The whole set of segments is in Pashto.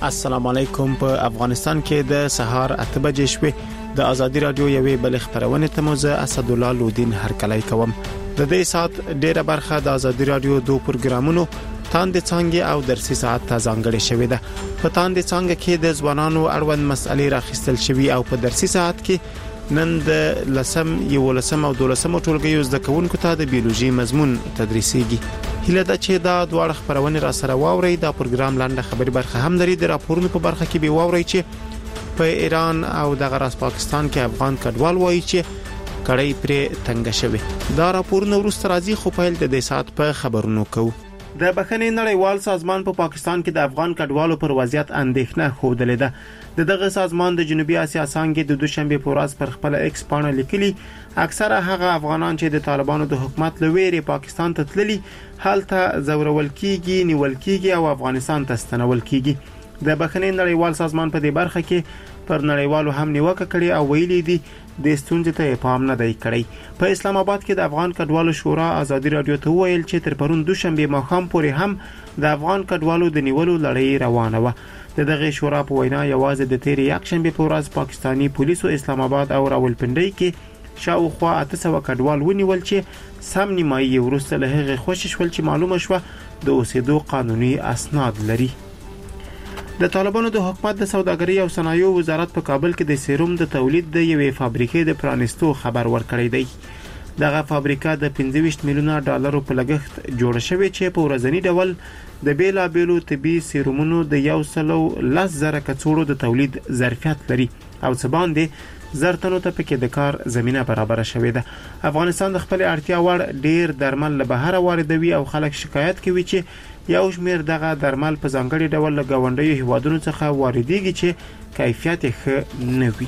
السلام علیکم. په افغانستان کې د سهار 8 بجې شوې د ازادي رادیو یوې بل خبرونه ته موزه اسد الله لودین هرکلی کوم. د دې سات ډیره برخه د ازادي رادیو دوه پروګرامونو تاند څنګه او درسي ساعت ته ځانګړې شوې ده. په تاند څنګه کې د ځوانانو اړوند مسلې راخستل شوې او په درسي ساعت کې نن د لسم یو لسم او دولسم ټولګیو زده کوونکو ته د بیولوژي مضمون تدریسيږي. هله دا چې دا دوه خبرونه را سره واوري دا پروګرام لاندې خبري برخه هم لري. د راپورونو په برخه کې به واوري چې په ایران او د غرس پاکستان کې افغان کډوال وایي چې کړي پر تنګ شوی. دا راپورونه ورسته راځي خو په د دې سات په خبرونو کوو. د بخښنې نړیوال سازمان په پاکستان کې د افغان کډوالو پر وضعیت اندېښنه خوده ده. دغه سازمان د جنوبي اسیا څنګه د دوشنبه په ورځ پر خپل ایکس باندې لیکلي اکثره هغه افغانان چې د طالبانو د حکومت لویري پاکستان ته تللي حالته زورول کیږي نیول کیږي او افغانستان ته ستنول کیږي. د بخښنې نړیوال سازمان په دې برخه کې پر نړیوالو هم نیوکه کړې او ویلي دي د ستونزې ته پام نه دی کړی. په اسلام آباد کې د افغان کډوالو شورا ازادي رادیو ته ویل چې تر پرون دوشنبه ماښام پورې هم د افغان کډوالو د نیولو لړۍ روانه و. دغه شورا په وینا یوازې د تیر یک شنبه په ورځ پاکستانی پولیسو اسلام آباد او راولپنډي کې شاوخوا 800 کډوال ونیول چې سم نیمایي ورسته له هغه خوشش ول چې معلومه شوه د اوسېدو قانوني اسناد لري. د طالبانو د حکومت د سوداګرۍ او صنایعو وزارت په کابل کې د سیروم د تولید د یوې فابریکې د پرانستو خبر ورکړی دی. دغه فابریکه د 25 میلیونه ډالرو په لګښت جوړه شوې چې په ورځنی ډول د بیلا بیلو طبي سیرومونو د 110,000 کڅوړو د تولید ظرفیت لري او څه باندې زرتنو ته پکې د کار زمينه برابر شوې ده. افغانستان د خپل اړتیا وړ ډیر درمل له بهر واردوي او خلک شکایت کوي چې یو شمیر دغه درمل په ځانګړي ډول له غونډیو هیوادونو څخه واردېږي چې کیفیت ښه نه وي.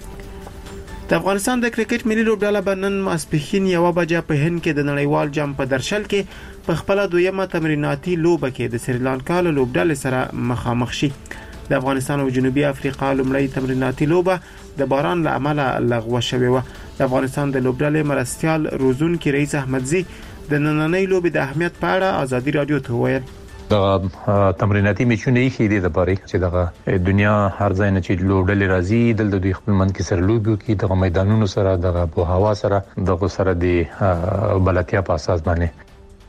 د افغانستان د کرکټ ملي لوبډله بنن ماسپخین یو بجې په هند کې د نړیوال جام په درشل کې په خپل دویمه تمریناتي لوبه کې د سریلانکا له لوبډلې سره مخامخ شي. د افغانستان او جنوبي افریقا لومړی تمریناتي لوبه د باران له امله لغوه شوې و. د افغانستان د لوبډلې مرستيال روزونکي رئیس احمدزي د نننۍ لوبې د اهمیت په اړه ازادي رادیو ته وویل. دغه تمریناتي میچونه یې خېدي د باري چې دغه دنیا هر ځای نه چې لوبډلې راځي دلته دوی خپل من کې سره لوبي کوي دغه میدانونو سره دغه په هوا سره دغه سره د بلاتیا په اساس باندې.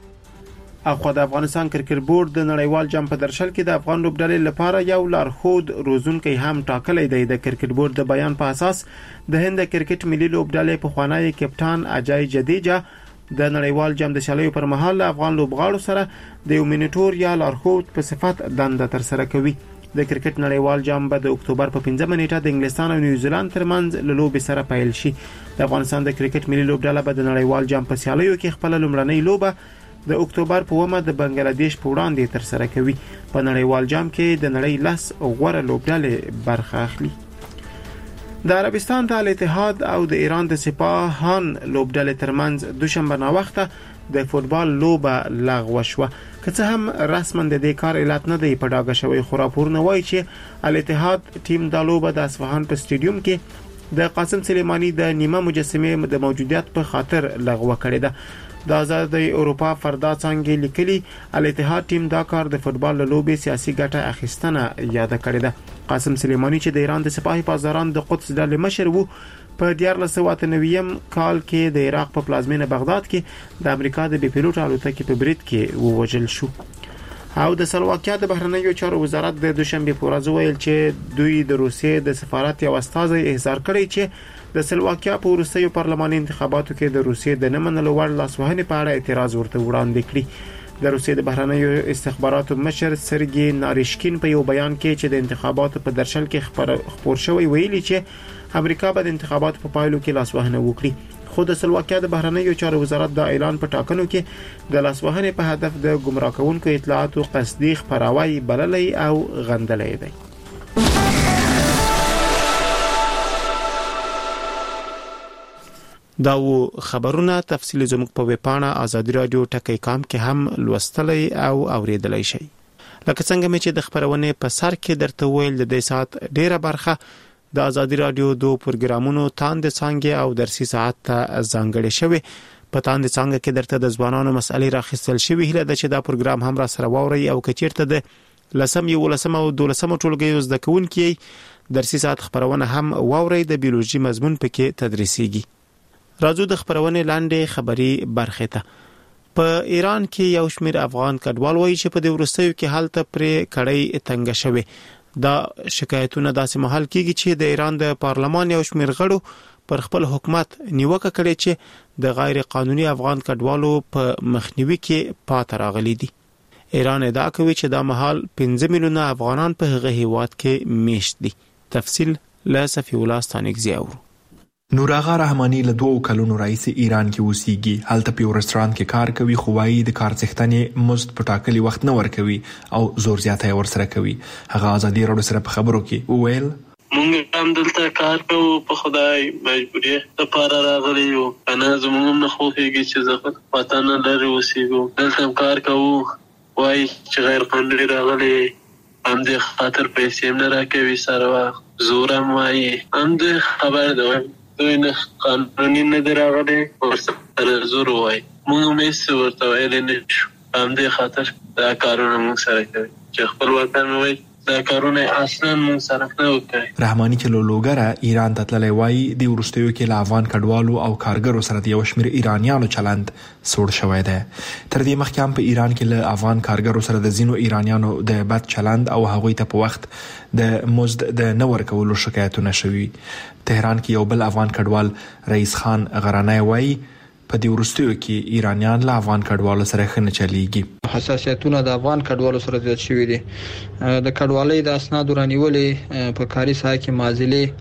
اخو د افغانستان کرکټ بورډ د نړیوال جام په درشل کې د افغان لوبډلې لپاره یو لارښود روزونکي هم ټاکلی دی. د کرکټ بورډ د بیان په اساس د هند کرکټ ملي لوبډلې په خوانی کپټان اجای جدیجا د نړیوال جام د شالیو پر مهال افغان لوبغاړو سره د یو مینیټور یا لارښود په صفت دنده تر سره کوي. د کرکټ نړیوال جام به د اکتوبر په 15 نیټه د انګلستان او نیوزیلند ترمنځ له لوبې سره پیل شي. د افغانستان د کرکټ ملي لوبډله به د نړیوال جام په شالیو کې خپل لومړنۍ لوبه د اکتوبر په 1 د بنگلاديش په وړاندې تر سره کوي. په نړیوال جام کې د نړۍ لاس غوړه لوبډلې برخه اخلي. د عربستان د اتحاد او د ایران د سپاهان لوبډلې ترمنځ دوشنبه نا وخته د فوتبال لوبه لغوه شوه. که څه هم رسما د دې کار علت نه دی په ډاګه شوی خو راپورونه وایي چې الاتحاد ټیم د لوبه د اصفهان په سټیډیوم کې د قاسم سلیمانی د نیمه مجسمه د موجودیت په خاطر لغوه کړې ده. د آزادۍ اروپا فردا څنګه لیکلي الاتحاد ټیم دا کار د فوتبال لوبې سیاسي ګټه اخیستنه یاد کړې ده. قاسم سلیمانی چې د ایران د سپاهي پاسداران د قدس ډلې مشر وو په 1999 کال کې د عراق په پلازمینه بغداد کې د امریکا د بي پیلوټ الوتکې په برید کې ووژل شو. او د سلواکیا د بهرنیو چارو وزارت د دوشنبه په ورځ ویل چې دوی د روسیې د سفارت یو استازی احضار کړی چې د سلواکیا په وروستیو پارلماني انتخاباتو کې د روسیې د نمنلو وړ لاسوهنې په اړه اعتراض ورته وړاندې کړی. د روسیې د بهرنیو استخباراتو مشر سرګي ناریشکین په یو بیان کې چې د انتخاباتو په درشل کې خبر شوی ویلي چې امریکا به د انتخاباتو په پایلو کې لاسوهنه وکړي. خو د سلواکیا د بهرنیو چارو وزارت د اعلان په ټاکنو کې د لاسوهنې په هدف د گمراه کوونکو اطلاعاتو قصدي خبراوي بللی او غندلې دی. دا و خبرونه تفصیل زموږ په ویبپاڼه ازادي رادیو ټکی کام کې هم لوستلی او اوریدلی شئ. لکه څنګه مې چې د خبرونه په سر کې درته ویل د دې سات ډیره برخه د ازادي رادیو دوه پروګرامونو تاند څنګه او درسي ساعت ته ځانګړي شوی. په تاند څنګه کې درته د ځوانانو مسلې راخستل شوی هله د چې دا پروګرام هم را سره ووري او کچیرته د لسم 11 او 12 ټولګیو زده کوونکي درسي ساعت خبرونه هم واوري د بیولوژي مضمون پکې تدریسيږي. راځو د خبرونه لاندې خبري برخه ته. په ایران کې یو شمېر افغان کډوال وایي چې په دې ورستیو کې حالت پرې کړی تنګ شوی. دا شکایتونه داسې مهال کېږي چې د ایران د پارلمان یو شمېر غړو پر خپل حکومت نیوکه کړې چې د غیر قانوني افغان کډوالو په مخنیوي کې پاتې راغلي دي. ایران ادعا کوي چې دا مهال 15 میلیونه افغانان په هغه هیواد کې میشت دي. تفصیل له صفی الله ستانکزی اورو. نور آغا رحمانی له 2 کلونو راځي ایران کې اوسېږي. هلته په رستورانت کې کار کوي، خو وايي د کار څښتنې مزد په ټاکلي وخت نه ورکوي او زور زیاته ورسره کوي. هغه ازادي راډیو سره په خبرو کې وویل مونږ هم دلته کار کوو، په خدای مجبوري لپاره راغلي یو. انا زموږ نه خوښیږي چې زه وطن لري اوسېږو. دلته کار کوو، وايي چې غیر قانوني راغلي، هم دې خاطر پیسې نه راکوي، سره زور هم وايي. هم دې خبر ده دوی نه قانوني نه دی راغلی، ورسره زور وایي. موږ هم هېڅ ورته ویلی نه شو. هم دې خاطر دا کارونه موږ سره کوي چې خپل وطن وایي دا کارونه اصلا موږ سره نه وکړي. رحمانی چې له لوګره ایران ته تللی وایي د وروستیو کې له افغان کډوالو او کارګرو سره د یو شمېر ایرانیانو چلند سوړ شوی دی. تر دې مخکې هم په ایران کې له افغان کارګرو سره د ځینو ایرانیانو د بد چلند او هغوی ته په وخت د مزد د نه ورکولو شکایتونه شوي. تهران کې یو بل افغان کډوال رئیس خان غرانی وایي په دې وروستیو کې ایرانیان له افغان کډوالو سره ښه نه چلیږي. حساسیتونه د افغان کډوالو سره زیات شوي دي. د کډوالۍ د اسنادو رانیولې په کاري ساحه کې معضلې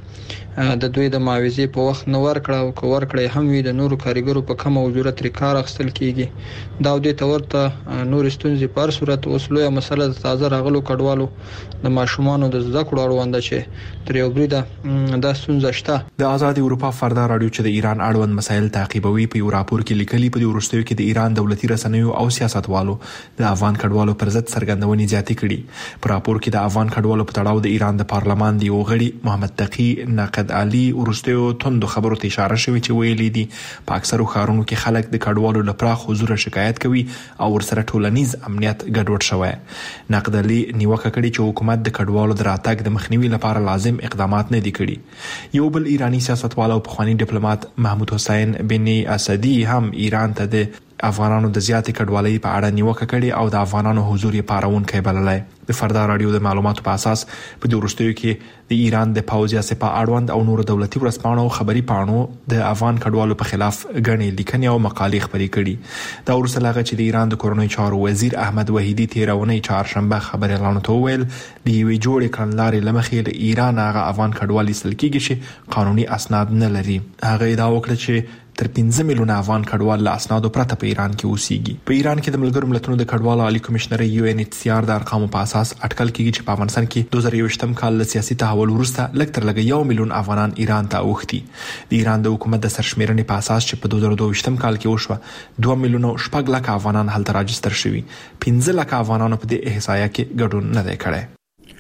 د دوی د معاوضې په وخت نه ورکړه او که ورکړی هم وي د نورو کارګرو په کم اجرت ترې کار اخیستل کیږي. دا دې ته ورته نور ستونزې په هر صورت اوس لویه مسله د تازه راغلو کډوالو د ماشومانو د زده کړو اړوند چې تر یو بریده دا ستونزه شته. د آزاد اروپا فردا راډیو چې د ایران اړوند مسایل تعقیبوي په یو راپور کې لیکلي په دې وروستیو کې د ایران دولتي رسنیو او سیاستوالو د افغان کډوالو پر ضد څرګندونې زیاتې کړي. په راپور کې د افغان کډوالو په تړاو د ایران د پارلمان دی غړي محمد تقی نقد علي ورستیو توندو خبرو ته اشاره شوی چې ویلي دي په اکثرو ښارونو کې خلک د کډوالو لپاره حضور شکایت کوي او ورسره ټولنیز امنیت ګډوډ شوی. نقد علي نیوکه کړې چې حکومت د کډوالو د راتګ د مخنیوي لپاره لازم اقدامات نه دي کړي. یو بل ایرانی سیاستوال او پخوانی ډیپلوماټ محمود حسین بن اسدی هم ایران ته د افغانانو د زیاتې کډوالۍ په اړه نیوکه کړې او د افغانانو حضور یې پارونکی بللی. د فردا راډیو د معلوماتو په اساس په دې وروستیو کې د ایران د پوځ یا سپاه اړوند او نورو دولتي ورځپاڼو او خبري پاڼو د افغان کډوالو په خلاف غنې لیکنې او مقالې خپرې کړي. دا وروسته لاغه چې د ایران د کورنۍ چارو وزیر احمد وحیدی تیرونی چهارشنبه خبر اعلان ویل د یوې جوړې کړنلارې لمخې له ایران هغه افغان کډوال ایستل کیږي چې قانوني اسناد نه لري. هغه ادعا وکړه چې تر 15 میلیونه افغان کډوال له اسنادو پرته په ایران کې اوسېږي. په ایران کې د ملګرو ملتونو د کډوالو عالی کمشنر UNHCR د ارقامو په اساس اټکل کیږي چې په افغانستان کې 2023م کال له سیاسي تحول وروسته لږ تر لږه 1 میلیون افغانان ایران ته اوښتي. د ایران د حکومت د سرشمیرنې په اساس چې په 2022م کال کې وشوه 2 میلیونه شپږ لک افغانان هلته راجستر شوي. 15 لک افغانانو په دې احصایه کې ګډون نه دی کړی.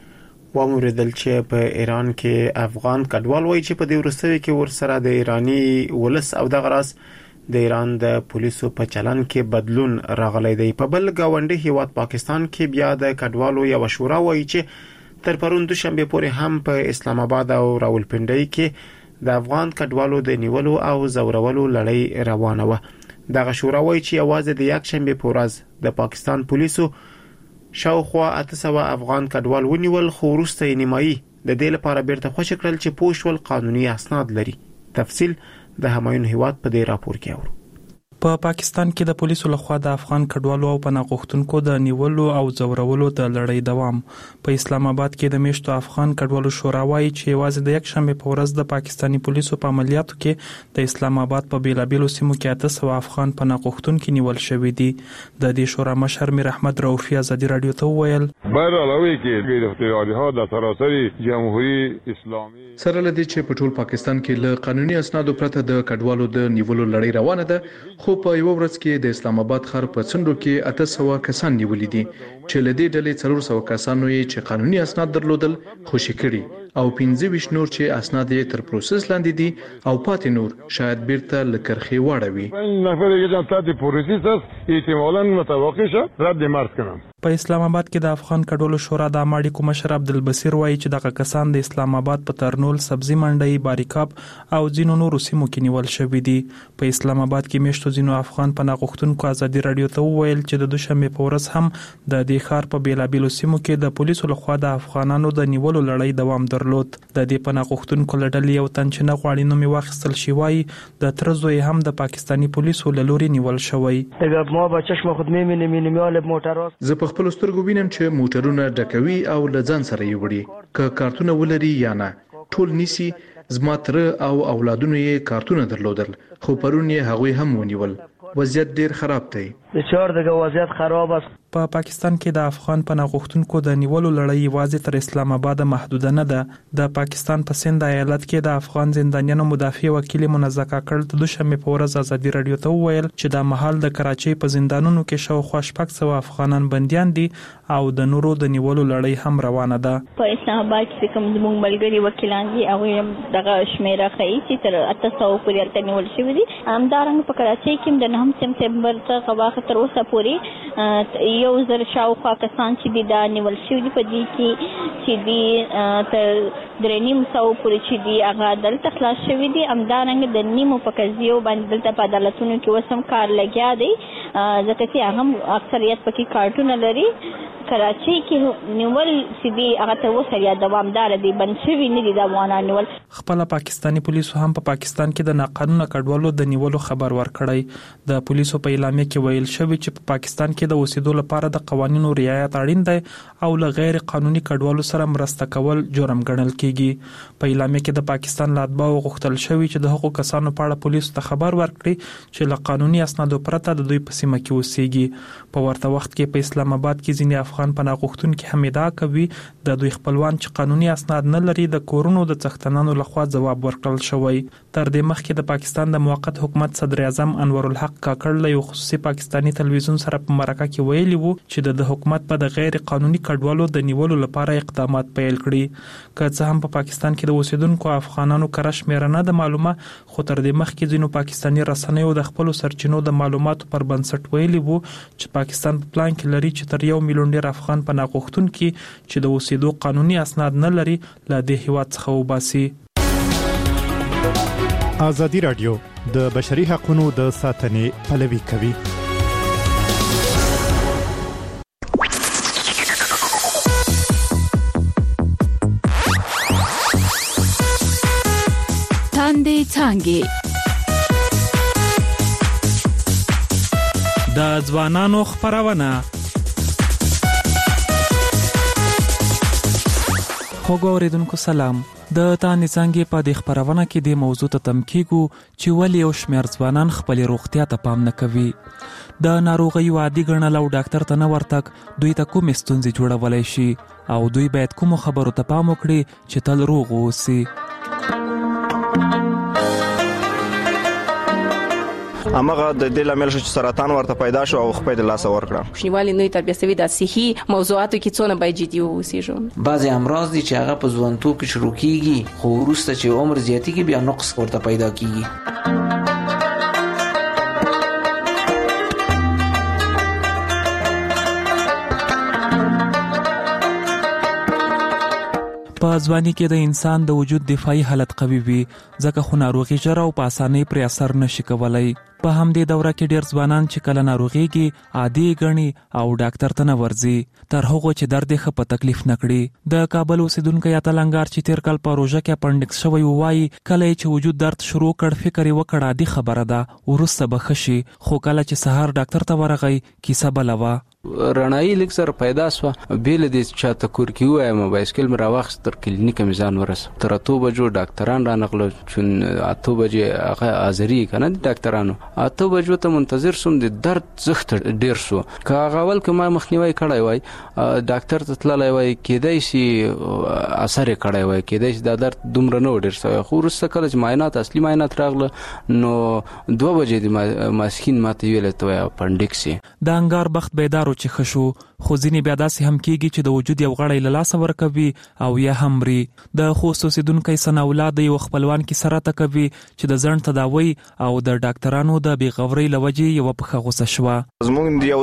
واموریدل چې په ایران کې افغان کډوال وایي چې په دې وروستیو کې ورسره د ایرانی ولس او د غراس د ایران د پولیسو په چلن کې بدلون راغلی دی. په بل گاونډي هیواد پاکستان کې بیا د کډوالو یو شورا وایي چې تر پرون دوشنبه پورې هم په اسلام آباد او راولپنډي کې د افغان کډوالو د نیولو او زورولو لړۍ روانه و. دغه شورا وایي چې یوازې د یک شنبه په ورځ د پاکستان پولیسو شاوخوا 800 افغان کډوال ونیول، خو وروسته یې نیمایي د دې لپاره بیرته خوشی کړل چې پوښول قانوني اسناد لري. تفصیل د همایون هیواد په دې راپور کې اورو. په پاکستان کې د پولیسو لخوا د افغان کډوالو او پناه غوښتونکو د نیولو او زورولو د لړۍ دوام. په اسلام آباد کې د میشتو افغان کډوالو شورا وایي چې یوازې د یک شنبه په ورځ د پاکستانی پولیسو په عملیاتو کې د اسلام آباد په بیلابیلو سیمو کې 800 افغان پناه غوښتونکي نیول شوي دي. د دې شورا مشر میر احمد رؤفی ازادي رادیو ته وویل بر علاوه کې گرفتاری‌ها در سراسر جمهوری اسلامی سره لدی چې په ټول پاکستان کې له قانوني اسنادو پرته د کډوالو د نیولو لړۍ روانه ده، خو په یو ورځ کې د اسلام آباد ښار په څنډو کې 800 کسان نیولې دي چې له دې ډلې 400 کسانو یې چې قانوني اسناد درلودل خوشی کړي او 25 نور چې اسناد یې تر پروسس لاندې دي او پاتې نور شاید بیرته لکرخي واړوي. نفر یې جنتات پروسس احتمالاً متوقع شه رد مرز کنن. په اسلام آباد کې د افغان کډوالو شورا د عامه مشر عبدالبصیر وایي چې دغه کسان د اسلام آباد په ترنول سبزی منډي باریکاپ او ځینو نورو سیمو کې نیول شوي دي. په اسلام آباد کې میشتو ځینو افغان پناه غوښتونکو ازادي رادیو ته وویل چې د دوشنبه په ورځ هم د دې ښار په بیلابیلو سیمو کې د پولیسو لخوا د افغانانو د نیولو لړۍ دوام درلود. د دې پناه غوښتونکو له ډلې یو تن چې نه غواړي نوم یې واخیستل شي وایي د تره زوی هم د پاکستاني پولیسو له لوري نیول شوی. زه په خپل سترګو وینم چې موټرونه ډکوي او له ځان سره یې وړي که کارتونه ولري یا نه ټول نیسی. زما تره او اولادونو یې کارتونه درلودل خو پرون یې هغوی هم ونیول. وضعیت ډیر خراب دی. وضعیت خراب است. په پاکستان کې د افغان پناه غوښتونکو د نیولو لړۍ یوازې تر اسلام آباد محدوده نه ده. د پاکستان په سند ایالت کې د افغان زندانیانو مدافع وکیل منزه کاکړ د دوشنبه په ورځ ازادي رادیو ته وویل چې د مهال د کراچۍ په زندانونو کې شاوخوا 600 افغانان بنديان دي او د نورو د نیولو لړۍ هم روانه ده. په اسلام آباد کې کوم زموږ ملګري وکیلان دي هغه دغه شمیره ښیي چې تر 800 پورې ورته نیول شوي دي. همدارنګه په کراچۍ کې د 9 سپتمبر څخه واخه تر اوسه پورې 1000 شاوخوا کسان چې دا نیول شوي دي. په دې کې چې دي تر 300 پورې چې دي هغه دلته خلاص شوي دي. همدارنګه د نیمو په قضیو باندې دلته په عدالتونو کې وسم کار لګیا دی ځکه چې هغه اکثریت پکې کارتونه لري. کراچۍ کې نیول چې دي هغه ته اوسه یا دوامدار دي بند شوي نه دي د افغانانو نیول. خپل پاکستاني پولیسو هم په پاکستان کې د ناقانونه کډوالو د نیولو خبر ورکړی. د پولیسو په اعلامیه کې ویل شوی چې په پاکستان کې د اوسېدو لپاره د قوانینو رعایت اړین دی او له غیر قانوني کډوالو سره مرسته کول جرم ګڼل کیږي. په اعلامیه کې د پاکستان لاتباو غوښتل شوی چې د حقوقو کسانو په اړه پولیسو ته خبر ورکړي چې له قانوني اسنادو پرته د دوی په سیمه کې اوسېږي. په ورته وخت کې په اسلام آباد کې ځینې افغان پناه غوښتونکي هم ادعا کوي د دوی خپلوان چې قانوني اسناد نه لري د کورونو د څښتنانو لخوا ځواب ورکړل شوی. تر دې مخکې د پاکستان د موقت حکومت صدر اعظم انور الحق کاکړ له یو خصوصي پاکستاني تلویزیون سره په مرکه کې ویلي وو چې د حکومت په د غیر قانوني کډوالو د نیولو لپاره اقدامات پیل کړي. که څه هم په پاکستان کې د اوسیدونکو افغانانو کره شمیره نه د معلومه خو تر دې مخکې ځینو پاکستاني رسنیو د خپل سرچینو د معلوماتو پر بنسټ ویلي وو چې پاکستان په پلان کې لري چې تر 1 میلیون ډیر افغان پناه غوښتونکي چې د اوسېدو قانوني اسناد نه لري له دې هیواد څخه وباسي. ازادي رادیو د بشري حقوقو د ساتنې پلوي کوي. تاندې څانګې د ځوانانو خبرونه. خوږو اوریدونکو سلام. د تاندې څانګې په دې خبرونه کې د موضوع ته تم کیږو چې ولې یو شمېر ځوانان خپل روغتیا ته پام نه کوي. د ناروغیو عادي ګڼل او ډاکټر ته نه ورتګ دوی ته کومې ستونزې جوړولی شي او دوی باید کومو خبرو ته پام وکړي چې تل روغ اوسي. امغه د دې لامل شو چې سرطان ورته پیدا شو او خپل د لاس ورکړه. شنیوالي نوې تربیه سوي د صحي موضوعاتو کې څونه باید جدي اوسېږو. بعضي امراض دي چې هغه په ځوانتوب کې شروع کیږي خو وروسته چې عمر زیاتېږي بیا نقص ورته پیدا کیږي. په ځواني کې د انسان د وجود دفاعي حالت قوي وي ځکه خو ناروغي ژر او په اسانۍ پر اثر نشي کولای. په همدې دوره کې ډیر ځوانان چې کله ناروغيږي عادي ګڼي او ډاکټر ته نه ورځي تر هغه چې درد یې په تکلیف نکړي. د کابل اوسیدونکو یا تلنګار چې تیر کال په روژه کې اپنډکس شوی وایي کله چې وجود درد شروع کړ فکر یې وکړ عادي خبره ده ورسته به ښه شي خو کله چې سهار ډاکټر ته ورغی کیسه بله وه. رڼایي لږ سره پیدا سوه بې له دې چاته کور کې ووایم بایسکل مې راواخیست تر کلینیکه مې ځان ورسه تر 8 بجو ډاکټران رانغله چون 8 بجې هغه حاضري که نه دي ډاکټرانو 8 بجو ته منتظر سوم د درد زښت ډېر سو که هغه اول که ما مخنیوی کړی وای ډاکټر ته تللی وای کیدای شي اثر یې کړی وای کیدای شي دا درد دومره نه و ډېر سوی خو وروسته کله چې معاینات اصلي معاینات راغله نو 2 بجې د ماسپښین ماته ویلې ته وایي اپنډکس یې. د انګار بخت بیدارو چې ښه شو خو ځینې بیا داسې هم کیږي چې د وجود یو غړی له لاسه ورکوي او یا هم مري. د خوست اوسیدونکی ثناءالله د یو خپلوان کیسه راته کوي چې د ځنډ تداوی او د ډاکټرانو د بې غورۍ له وجې یوه پښه غوڅه شوه. زموږ یو